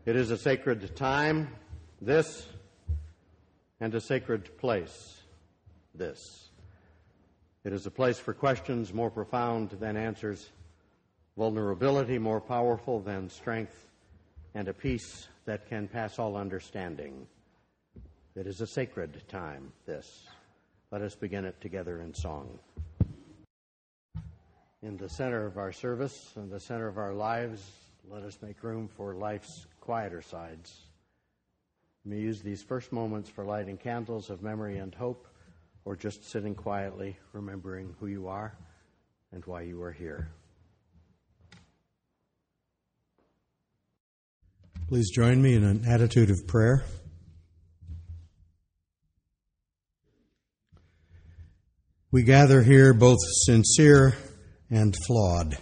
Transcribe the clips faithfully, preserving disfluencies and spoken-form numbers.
It is a sacred time, this, and a sacred place, this. It is a place for questions more profound than answers, vulnerability more powerful than strength, and a peace that can pass all understanding. It is a sacred time, this. Let us begin it together in song. In the center of our service, in the center of our lives, let us make room for life's quieter sides. We may use these first moments for lighting candles of memory and hope, or just sitting quietly, remembering who you are and why you are here. Please join me in an attitude of prayer. We gather here both sincere and flawed.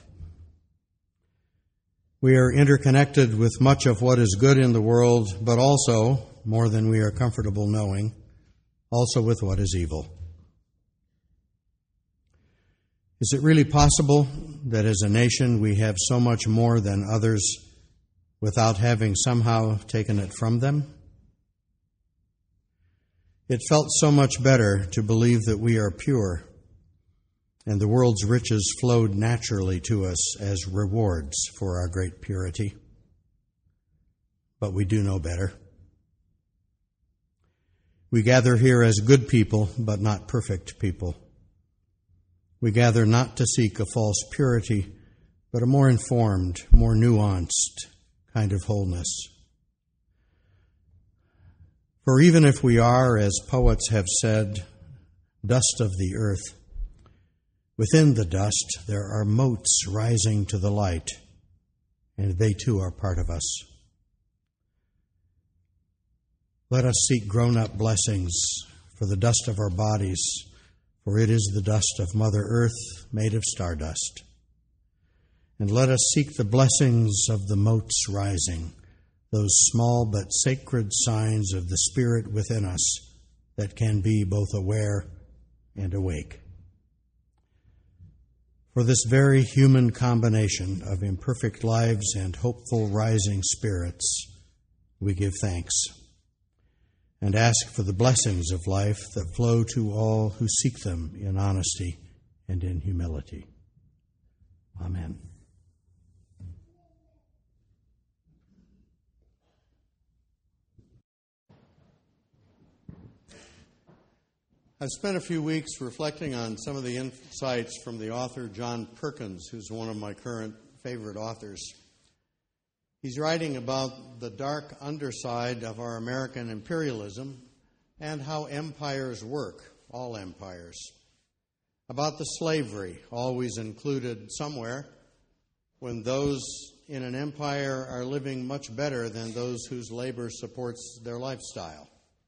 We are interconnected with much of what is good in the world, but also, more than we are comfortable knowing, also with what is evil. Is it really possible that as a nation we have so much more than others without having somehow taken it from them? It felt so much better to believe that we are pure and the world's riches flowed naturally to us as rewards for our great purity. But we do know better. We gather here as good people, but not perfect people. We gather not to seek a false purity, but a more informed, more nuanced kind of wholeness. For even if we are, as poets have said, dust of the earth, within the dust there are motes rising to the light, and they too are part of us. Let us seek grown-up blessings for the dust of our bodies, for it is the dust of Mother Earth made of stardust. And let us seek the blessings of the motes rising, those small but sacred signs of the Spirit within us that can be both aware and awake. For this very human combination of imperfect lives and hopeful rising spirits, we give thanks and ask for the blessings of life that flow to all who seek them in honesty and in humility. Amen. I've spent a few weeks reflecting on some of the insights from the author John Perkins, who's one of my current favorite authors. He's writing about the dark underside of our American imperialism and how empires work, all empires. About the slavery, always included somewhere, when those in an empire are living much better than those whose labor supports their lifestyle.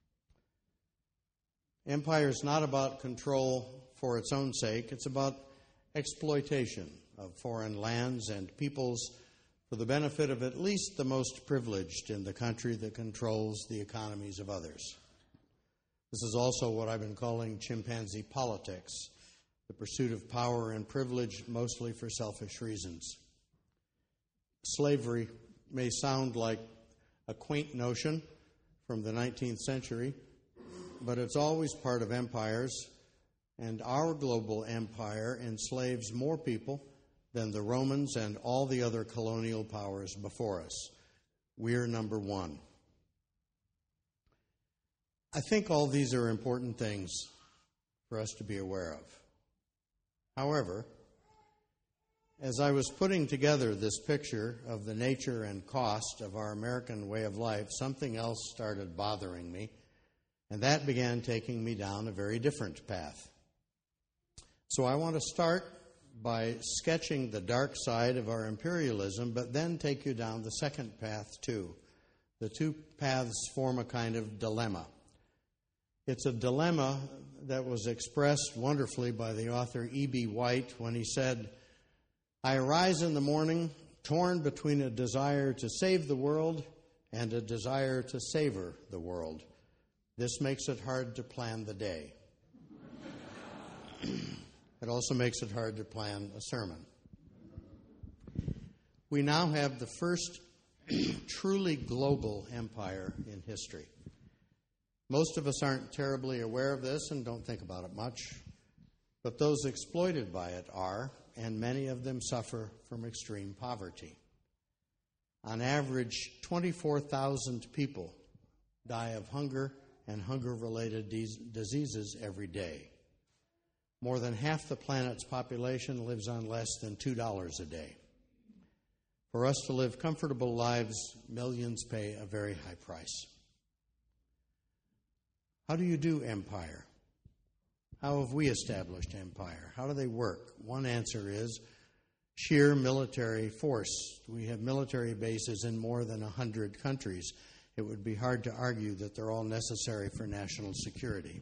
Empire is not about control for its own sake. It's about exploitation of foreign lands and peoples for the benefit of at least the most privileged in the country that controls the economies of others. This is also what I've been calling chimpanzee politics, the pursuit of power and privilege mostly for selfish reasons. Slavery may sound like a quaint notion from the nineteenth century, but it's always part of empires, and our global empire enslaves more people than the Romans and all the other colonial powers before us. We're number one. I think all these are important things for us to be aware of. However, as I was putting together this picture of the nature and cost of our American way of life, something else started bothering me. And that began taking me down a very different path. So I want to start by sketching the dark side of our imperialism, but then take you down the second path too. The two paths form a kind of dilemma. It's a dilemma that was expressed wonderfully by the author E B White when he said, "I arise in the morning torn between a desire to save the world and a desire to savor the world. This makes it hard to plan the day." It also makes it hard to plan a sermon. We now have the first truly global empire in history. Most of us aren't terribly aware of this and don't think about it much, but those exploited by it are, and many of them suffer from extreme poverty. On average, twenty-four thousand people die of hunger and hunger-related diseases every day. More than half the planet's population lives on less than two dollars a day. For us to live comfortable lives, millions pay a very high price. How do you do empire? How have we established empire? How do they work? One answer is sheer military force. We have military bases in more than one hundred countries. It would be hard to argue that they're all necessary for national security.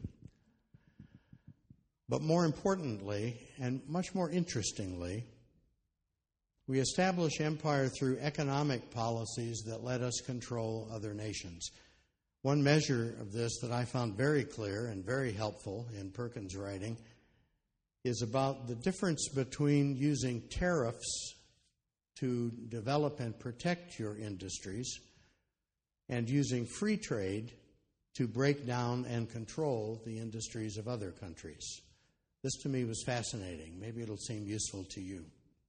But more importantly, and much more interestingly, we establish empire through economic policies that let us control other nations. One measure of this that I found very clear and very helpful in Perkins' writing is about the difference between using tariffs to develop and protect your industries and using free trade to break down and control the industries of other countries. This to me was fascinating. Maybe it'll seem useful to you.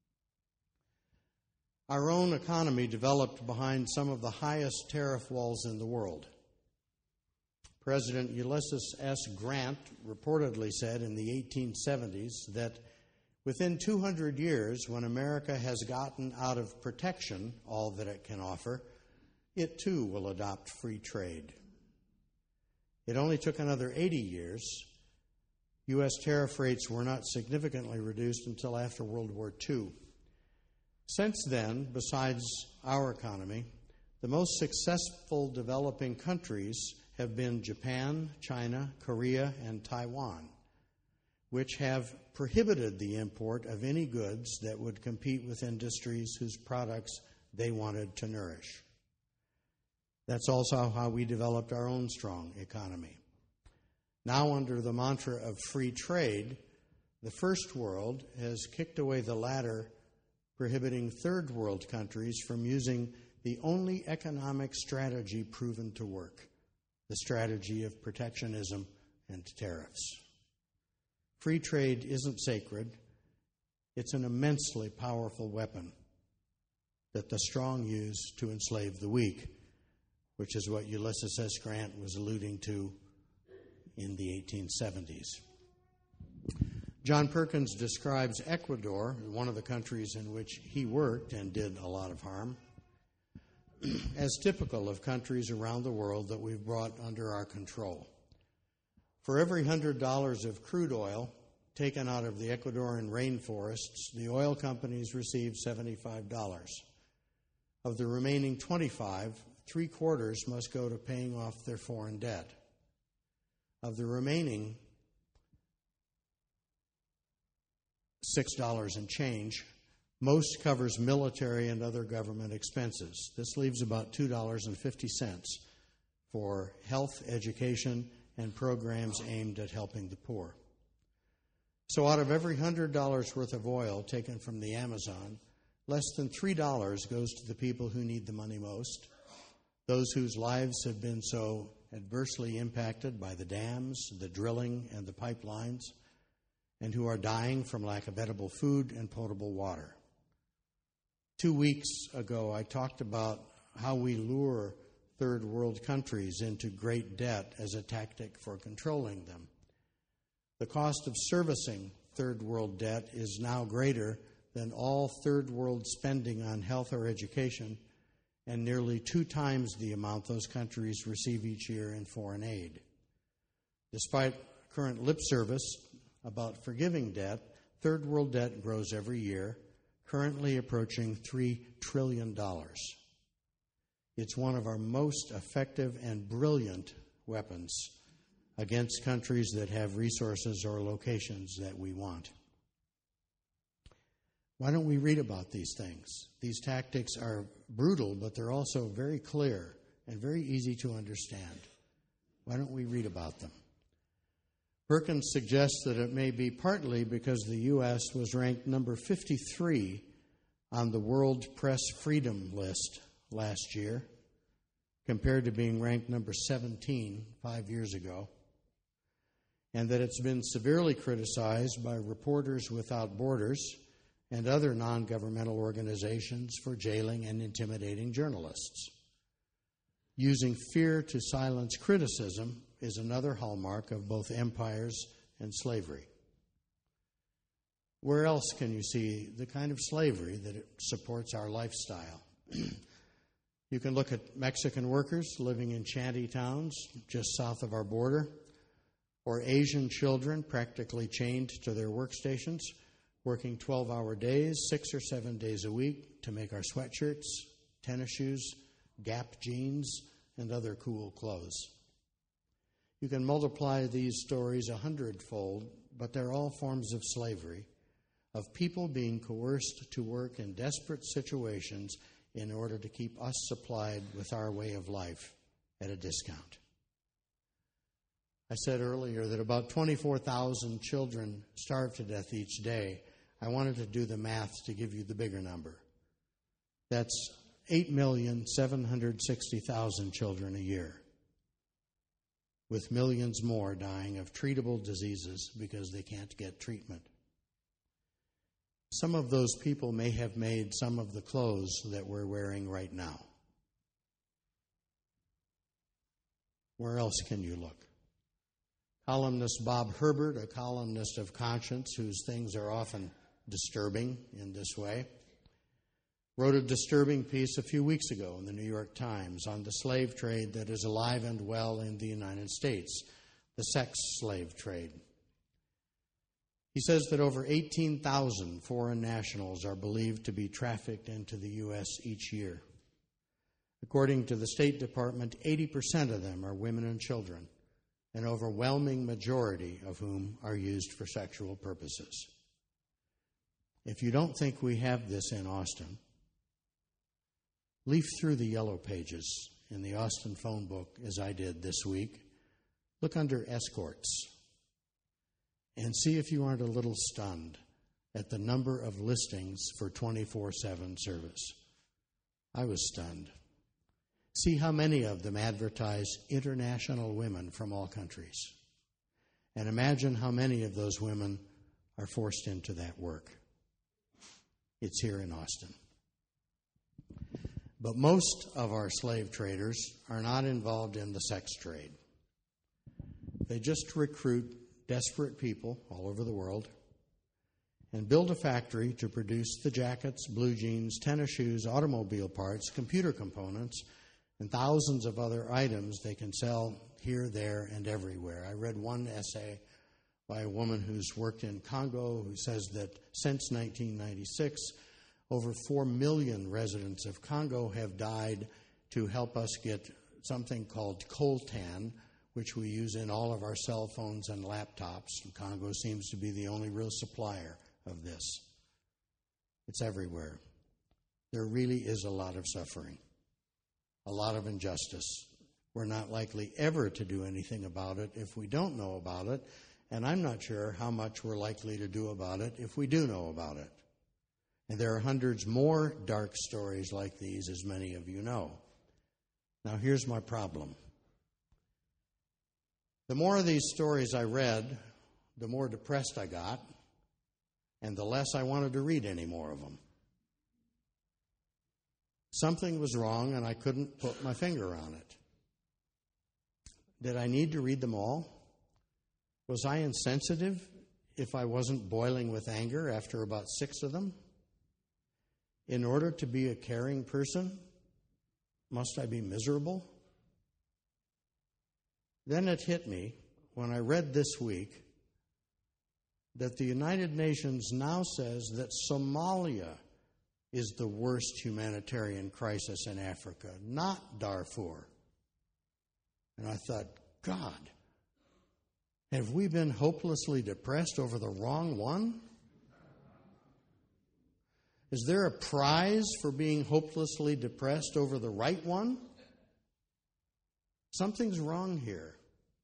Our own economy developed behind some of the highest tariff walls in the world. President Ulysses S. Grant reportedly said in the eighteen seventies that within two hundred years, when America has gotten out of protection all that it can offer, it too will adopt free trade. It only took another eighty years. U S tariff rates were not significantly reduced until after World War Two. Since then, besides our economy, the most successful developing countries have been Japan, China, Korea, and Taiwan, which have prohibited the import of any goods that would compete with industries whose products they wanted to nourish. That's also how we developed our own strong economy. Now, under the mantra of free trade, the first world has kicked away the ladder, prohibiting third world countries from using the only economic strategy proven to work, the strategy of protectionism and tariffs. Free trade isn't sacred. It's an immensely powerful weapon that the strong use to enslave the weak, which is what Ulysses S. Grant was alluding to in the eighteen seventies. John Perkins describes Ecuador, one of the countries in which he worked and did a lot of harm, as typical of countries around the world that we've brought under our control. For every one hundred dollars of crude oil taken out of the Ecuadorian rainforests, the oil companies receive seventy-five dollars. Of the remaining twenty-five, three quarters must go to paying off their foreign debt. Of the remaining six dollars and change, most covers military and other government expenses. This leaves about two dollars and fifty cents for health, education, and programs aimed at helping the poor. So out of every one hundred dollars worth of oil taken from the Amazon, less than three dollars goes to the people who need the money most, those whose lives have been so adversely impacted by the dams, the drilling, and the pipelines, and who are dying from lack of edible food and potable water. Two weeks ago, I talked about how we lure third world countries into great debt as a tactic for controlling them. The cost of servicing third world debt is now greater than all third world spending on health or education, and nearly two times the amount those countries receive each year in foreign aid. Despite current lip service about forgiving debt, third world debt grows every year, currently approaching three trillion dollars. It's one of our most effective and brilliant weapons against countries that have resources or locations that we want. Why don't we read about these things? These tactics are brutal, but they're also very clear and very easy to understand. Why don't we read about them? Perkins suggests that it may be partly because the U S was ranked number fifty-three on the World Press Freedom List last year, compared to being ranked number seventeen five years ago, and that it's been severely criticized by Reporters Without Borders and other non-governmental organizations for jailing and intimidating journalists. Using fear to silence criticism is another hallmark of both empires and slavery. Where else can you see the kind of slavery that it supports our lifestyle? You can look at Mexican workers living in shanty towns just south of our border, or Asian children practically chained to their workstations, working twelve-hour days, six or seven days a week to make our sweatshirts, tennis shoes, Gap jeans, and other cool clothes. You can multiply these stories a hundredfold, but they're all forms of slavery, of people being coerced to work in desperate situations in order to keep us supplied with our way of life at a discount. I said earlier that about twenty-four thousand children starve to death each day. I wanted to do the math to give you the bigger number. That's eight million seven hundred sixty thousand children a year, with millions more dying of treatable diseases because they can't get treatment. Some of those people may have made some of the clothes that we're wearing right now. Where else can you look? Columnist Bob Herbert, a columnist of conscience whose things are often disturbing in this way, wrote a disturbing piece a few weeks ago in the New York Times on the slave trade that is alive and well in the United States, the sex slave trade. He says that over eighteen thousand foreign nationals are believed to be trafficked into the U S each year. According to the State Department, eighty percent of them are women and children, an overwhelming majority of whom are used for sexual purposes. If you don't think we have this in Austin, leaf through the yellow pages in the Austin phone book, as I did this week. Look under escorts and see if you aren't a little stunned at the number of listings for twenty-four seven service. I was stunned. See how many of them advertise international women from all countries. And imagine how many of those women are forced into that work. It's here in Austin. But most of our slave traders are not involved in the sex trade. They just recruit desperate people all over the world and build a factory to produce the jackets, blue jeans, tennis shoes, automobile parts, computer components, and thousands of other items they can sell here, there, and everywhere. I read one essay by a woman who's worked in Congo who says that since nineteen ninety-six, over four million residents of Congo have died to help us get something called coltan, which we use in all of our cell phones and laptops. And Congo seems to be the only real supplier of this. It's everywhere. There really is a lot of suffering, a lot of injustice. We're not likely ever to do anything about it if we don't know about it, and I'm not sure how much we're likely to do about it if we do know about it. And there are hundreds more dark stories like these, as many of you know. Now, here's my problem. The more of these stories I read, the more depressed I got, and the less I wanted to read any more of them. Something was wrong, and I couldn't put my finger on it. Did I need to read them all? Was I insensitive if I wasn't boiling with anger after about six of them? In order to be a caring person, must I be miserable? Then it hit me when I read this week that the United Nations now says that Somalia is the worst humanitarian crisis in Africa, not Darfur. And I thought, God, have we been hopelessly depressed over the wrong one? Is there a prize for being hopelessly depressed over the right one? Something's wrong here.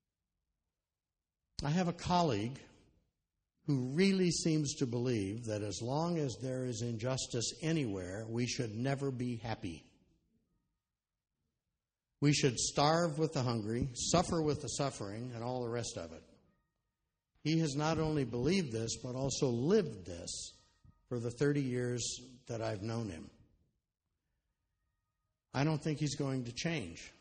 I have a colleague who really seems to believe that as long as there is injustice anywhere, we should never be happy. We should starve with the hungry, suffer with the suffering, and all the rest of it. He has not only believed this, but also lived this for the thirty years that I've known him. I don't think he's going to change.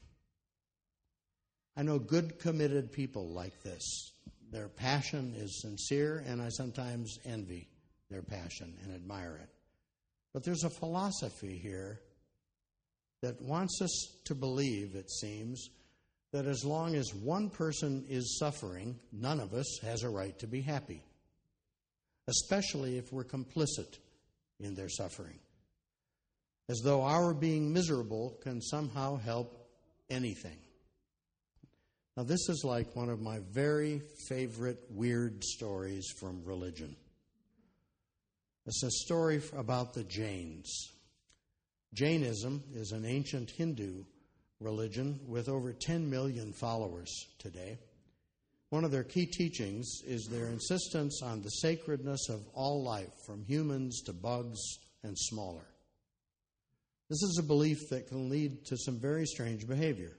I know good, committed people like this. Their passion is sincere, and I sometimes envy their passion and admire it. But there's a philosophy here that wants us to believe, it seems, that as long as one person is suffering, none of us has a right to be happy, especially if we're complicit in their suffering, as though our being miserable can somehow help anything. Now, this is like one of my very favorite weird stories from religion. It's a story about the Jains. Jainism is an ancient Hindu religion with over ten million followers today. One of their key teachings is their insistence on the sacredness of all life, from humans to bugs and smaller. This is a belief that can lead to some very strange behavior,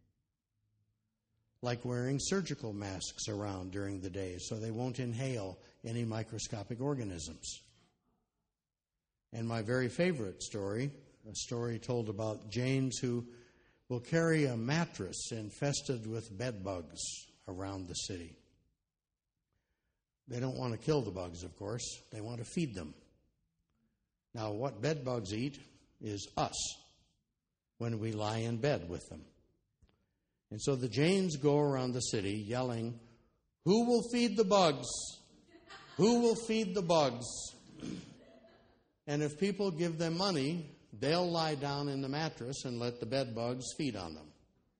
like wearing surgical masks around during the day so they won't inhale any microscopic organisms. And my very favorite story, a story told about Jains who will carry a mattress infested with bed bugs around the city. They don't want to kill the bugs, of course. They want to feed them. Now, what bed bugs eat is us when we lie in bed with them. And so the Jains go around the city yelling, "Who will feed the bugs? Who will feed the bugs?" And if people give them money, they'll lie down in the mattress and let the bed bugs feed on them.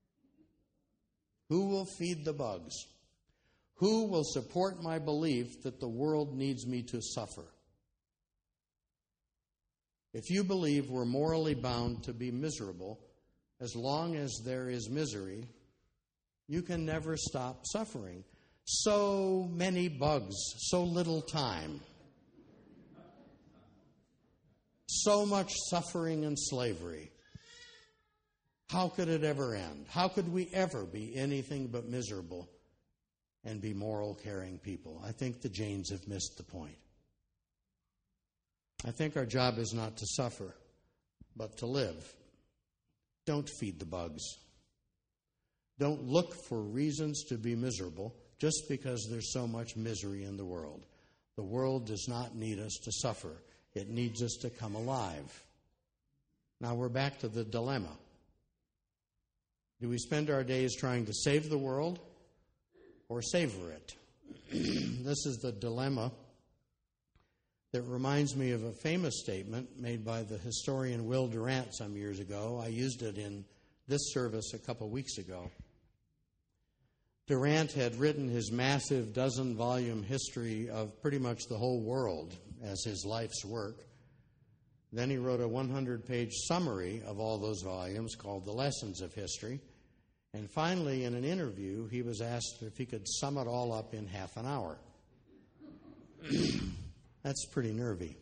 Who will feed the bugs? Who will support my belief that the world needs me to suffer? If you believe we're morally bound to be miserable, as long as there is misery, you can never stop suffering. So many bugs, so little time. So much suffering and slavery. How could it ever end? How could we ever be anything but miserable and be moral, caring people? I think the Jains have missed the point. I think our job is not to suffer, but to live. Don't feed the bugs. Don't look for reasons to be miserable just because there's so much misery in the world. The world does not need us to suffer. It needs us to come alive. Now we're back to the dilemma. Do we spend our days trying to save the world or savor it? This is the dilemma that reminds me of a famous statement made by the historian Will Durant some years ago. I used it in this service a couple weeks ago. Durant had written his massive dozen-volume history of pretty much the whole world as his life's work. Then he wrote a hundred-page summary of all those volumes called The Lessons of History. And finally, in an interview, he was asked if he could sum it all up in half an hour. That's pretty nervy.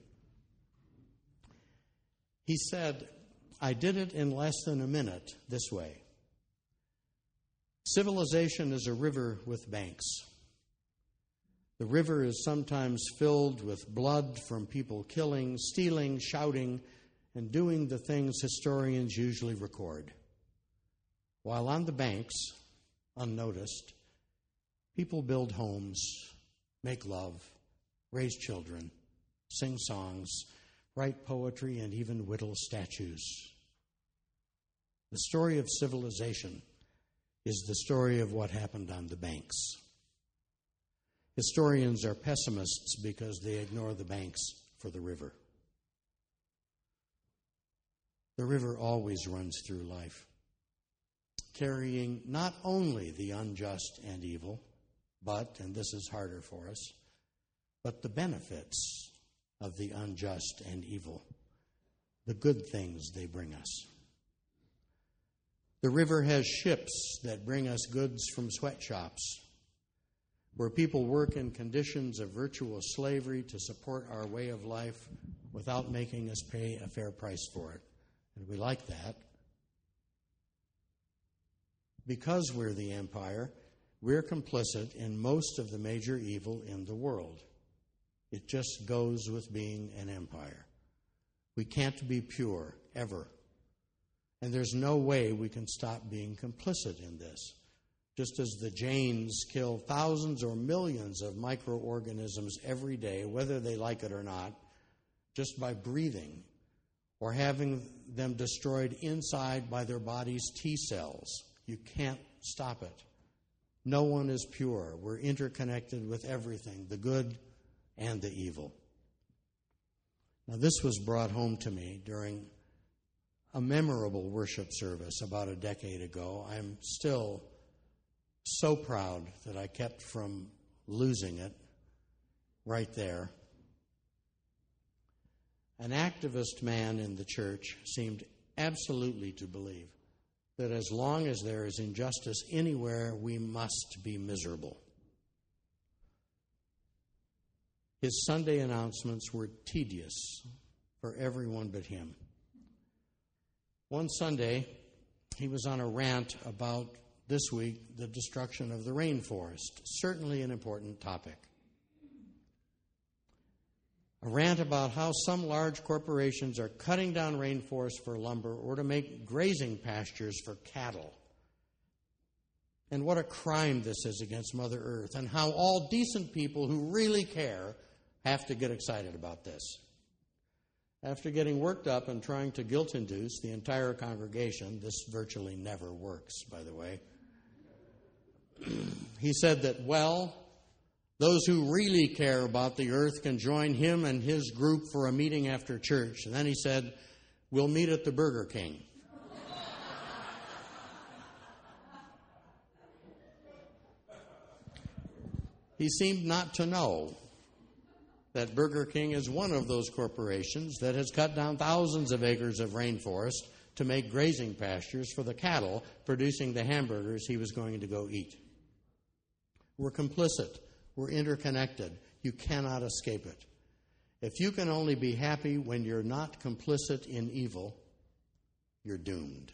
He said, "I did it in less than a minute this way. Civilization is a river with banks. The river is sometimes filled with blood from people killing, stealing, shouting, and doing the things historians usually record. While on the banks, unnoticed, people build homes, make love, raise children, sing songs, write poetry, and even whittle statues. The story of civilization is the story of what happened on the banks. Historians are pessimists because they ignore the banks for the river. The river always runs through life, carrying not only the unjust and evil, but, and this is harder for us, but the benefits of the unjust and evil, the good things they bring us. The river has ships that bring us goods from sweatshops, where people work in conditions of virtual slavery to support our way of life without making us pay a fair price for it. And we like that. Because we're the empire, we're complicit in most of the major evil in the world. It just goes with being an empire. We can't be pure, ever. And there's no way we can stop being complicit in this. Just as the Jains kill thousands or millions of microorganisms every day, whether they like it or not, just by breathing, or having them destroyed inside by their body's T cells. You can't stop it. No one is pure. We're interconnected with everything, the good and the evil. Now, this was brought home to me during a memorable worship service about a decade ago. I'm still so proud that I kept from losing it right there. An activist man in the church seemed absolutely to believe that as long as there is injustice anywhere, we must be miserable. His Sunday announcements were tedious for everyone but him. One Sunday, he was on a rant about, this week, the destruction of the rainforest, certainly an important topic. A rant about how some large corporations are cutting down rainforests for lumber or to make grazing pastures for cattle. And what a crime this is against Mother Earth, and how all decent people who really care have to get excited about this. After getting worked up and trying to guilt-induce the entire congregation, this virtually never works, by the way, he said that, well, those who really care about the earth can join him and his group for a meeting after church. And then he said, we'll meet at the Burger King. He seemed not to know that Burger King is one of those corporations that has cut down thousands of acres of rainforest to make grazing pastures for the cattle producing the hamburgers he was going to go eat. We're complicit. We're interconnected. You cannot escape it. If you can only be happy when you're not complicit in evil, you're doomed.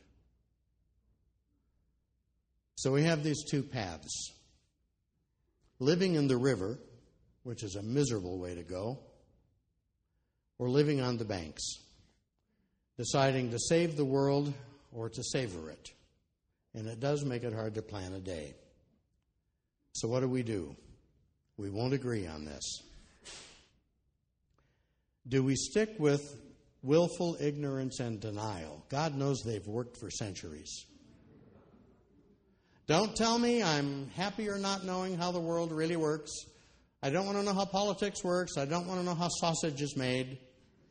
So we have these two paths. Living in the river, which is a miserable way to go, or living on the banks, deciding to save the world or to savor it. And it does make it hard to plan a day. So what do we do? We won't agree on this. Do we stick with willful ignorance and denial? God knows they've worked for centuries. Don't tell me I'm happier not knowing how the world really works. I don't want to know how politics works. I don't want to know how sausage is made.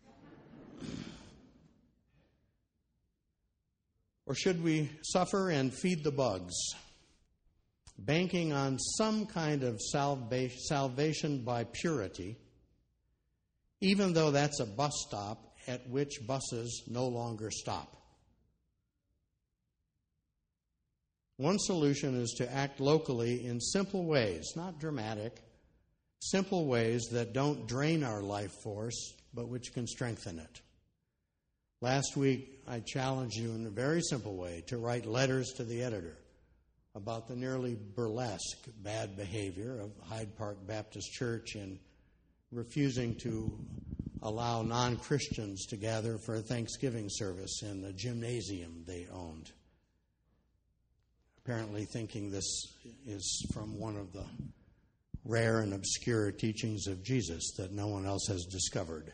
Or should we suffer and feed the bugs, banking on some kind of salva- salvation by purity, even though that's a bus stop at which buses no longer stop? One solution is to act locally in simple ways, not dramatic, simple ways that don't drain our life force, but which can strengthen it. Last week, I challenged you in a very simple way to write letters to the editor about the nearly burlesque bad behavior of Hyde Park Baptist Church in refusing to allow non-Christians to gather for a Thanksgiving service in the gymnasium they owned. Apparently thinking this is from one of the rare and obscure teachings of Jesus that no one else has discovered.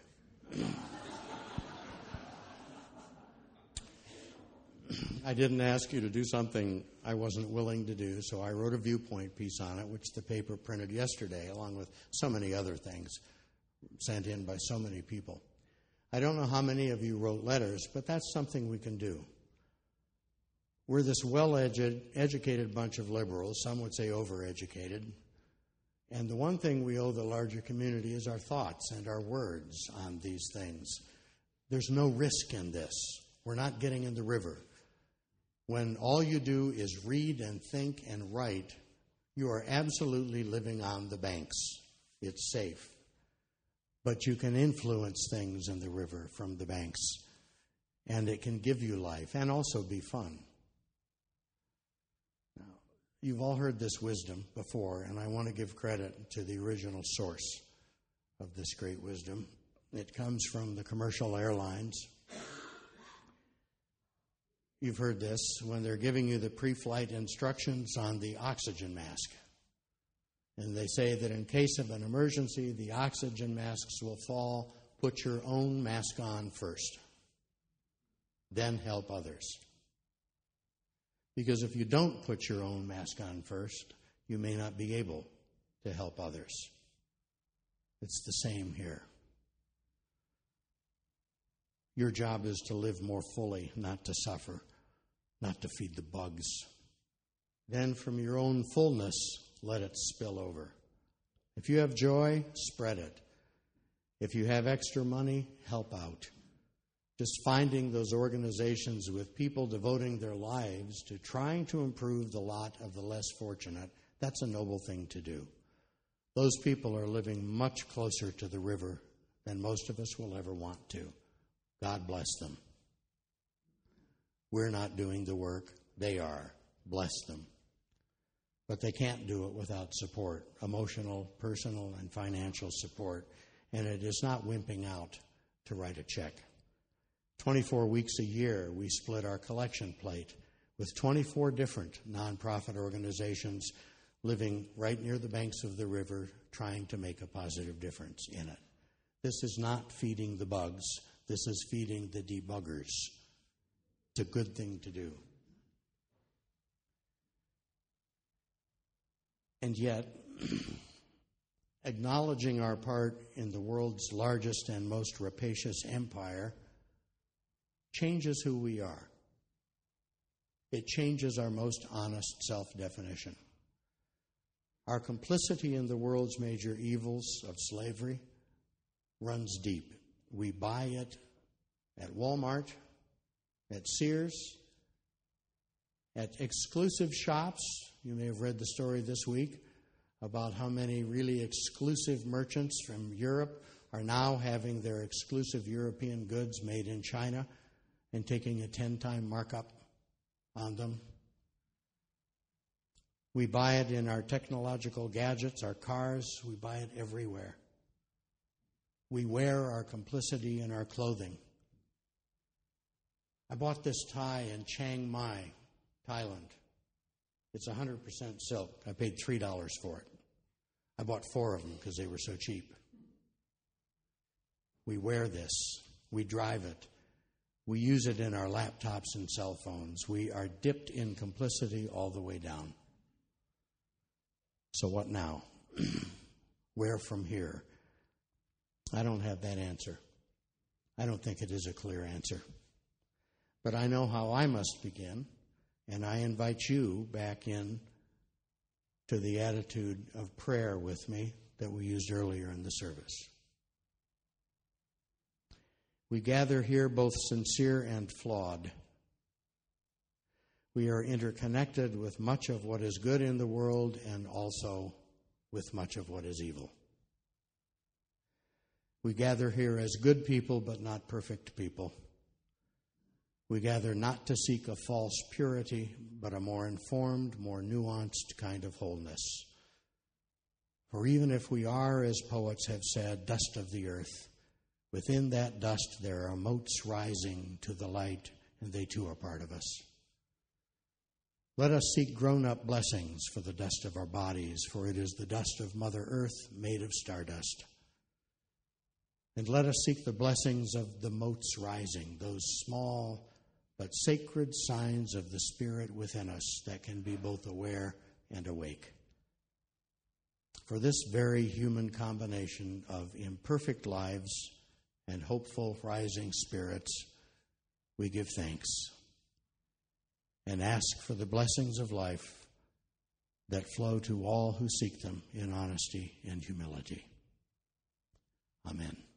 I didn't ask you to do something I wasn't willing to do, so I wrote a viewpoint piece on it, which the paper printed yesterday, along with so many other things sent in by so many people. I don't know how many of you wrote letters, but that's something we can do. We're this well-educated bunch of liberals, some would say overeducated, and the one thing we owe the larger community is our thoughts and our words on these things. There's no risk in this. We're not getting in the river. When all you do is read and think and write, you are absolutely living on the banks. It's safe. But you can influence things in the river from the banks, and it can give you life and also be fun. You've all heard this wisdom before, and I want to give credit to the original source of this great wisdom. It comes from the commercial airlines. You've heard this when they're giving you the pre-flight instructions on the oxygen mask. And they say that in case of an emergency, the oxygen masks will fall. Put your own mask on first. Then help others. Because if you don't put your own mask on first, you may not be able to help others. It's the same here. Your job is to live more fully, not to suffer, not to feed the bugs. Then from your own fullness, let it spill over. If you have joy, spread it. If you have extra money, help out. Just finding those organizations with people devoting their lives to trying to improve the lot of the less fortunate, that's a noble thing to do. Those people are living much closer to the river than most of us will ever want to. God bless them. We're not doing the work. They are. Bless them. But they can't do it without support, emotional, personal, and financial support. And it is not wimping out to write a check. twenty-four weeks a year, we split our collection plate with twenty-four different nonprofit organizations living right near the banks of the river, trying to make a positive difference in it. This is not feeding the bugs. This is feeding the debuggers. It's a good thing to do. And yet, acknowledging our part in the world's largest and most rapacious empire changes who we are. It changes our most honest self-definition. Our complicity in the world's major evils of slavery runs deep. We buy it at Walmart, at Sears, at exclusive shops. You may have read the story this week about how many really exclusive merchants from Europe are now having their exclusive European goods made in China and taking a ten-time markup on them. We buy it in our technological gadgets, our cars. We buy it everywhere. We wear our complicity in our clothing. I bought this tie in Chiang Mai, Thailand. It's one hundred percent silk. I paid three dollars for it. I bought four of them because they were so cheap. We wear this. We drive it. We use it in our laptops and cell phones. We are dipped in complicity all the way down. So what now? Where from here? I don't have that answer. I don't think it is a clear answer. But I know how I must begin, and I invite you back in to the attitude of prayer with me that we used earlier in the service. We gather here both sincere and flawed. We are interconnected with much of what is good in the world and also with much of what is evil. We gather here as good people, but not perfect people. We gather not to seek a false purity, but a more informed, more nuanced kind of wholeness. For even if we are, as poets have said, dust of the earth, within that dust there are motes rising to the light, and they too are part of us. Let us seek grown-up blessings for the dust of our bodies, for it is the dust of Mother Earth made of stardust. And let us seek the blessings of the motes rising, those small but sacred signs of the Spirit within us that can be both aware and awake. For this very human combination of imperfect lives and hopeful rising spirits, we give thanks and ask for the blessings of life that flow to all who seek them in honesty and humility. Amen.